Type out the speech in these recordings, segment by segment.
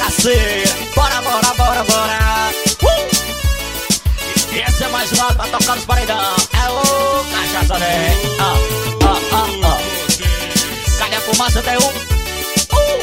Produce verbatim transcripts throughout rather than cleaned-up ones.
parceiro. Bora, bora, bora, bora. uh! Esse é mais um pra tocar nos paredão. É o cachaça, né? Ah, ah, ah, ah. Cadê a fumaça? Tem um uh!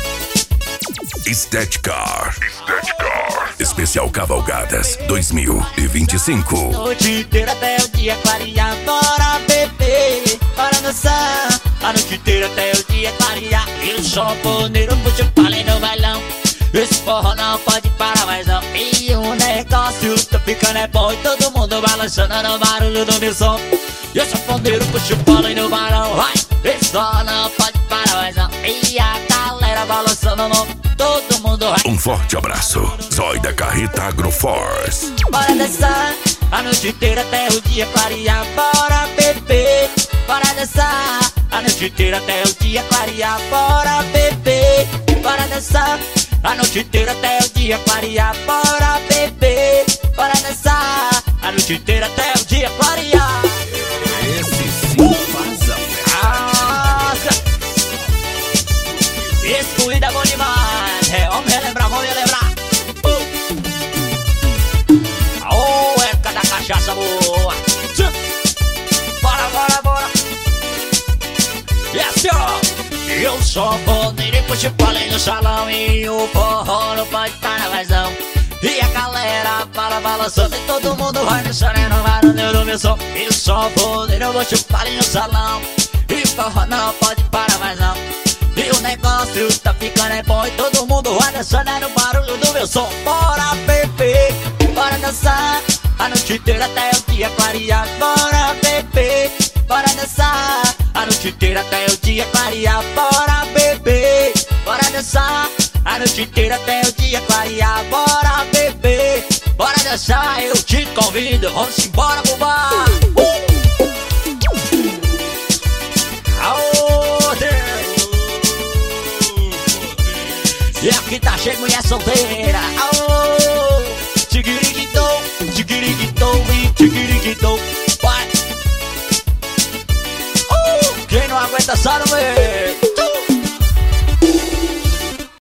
Estética. Especial Cavalgadas dois mil e vinte e cinco. Noite inteira até o dia clarear. Bora beber, bora dançar. A noite inteira até o dia clarear. E o sanfoneiro puxa o palho no bailão. Esse forró não pode parar mais não. E o negócio tá ficando é bom. E todo mundo balançando no barulho do meu som. E o sanfoneiro puxa o palho no bailão. Vai, esse forró não pode parar mais não. E a galera balançando no... Todo mundo vai. Um forte abraço, Zói da Carreta Agroforce. Bora dançar a noite inteira até o dia clarear. Bora beber, bora dançar a noite inteira até o dia clarear. Bora beber, bora dançar a noite inteira até o dia clarear. Bora beber, bora dançar a noite inteira até o dia clarear. Esse sim faz a festa. Esse cuida bom demais. É, vamos relembrar, vamos relembrar. uh. Oh, é cada cachaça boa. Bora, bora, bora. E assim, ó. Eu sou poder e puxo palha no salão. E o forró não pode parar mais não. E a galera fala balançando. E todo mundo vai dançando no barulho do meu som. Eu sou poder, eu puxo palha no salão. E o forró não pode parar mais não. E o negócio tá ficando é bom. E todo mundo vai dançando no barulho do meu som. Bora beber, bora dançar a noite inteira até o dia clarear. Bora beber, bora dançar a noite inteira até o dia clarear. Bora beber, bora dançar a noite inteira até o dia clarear. Bora beber, bora dançar, eu te convido. Vamos embora pro bar. uh! Aô, Deus. E aqui tá cheio de mulher solteira. Aô, tigiriguitou, tigiriguitou e tigiriguitou. Vai. Uh, quem não aguenta só no meio.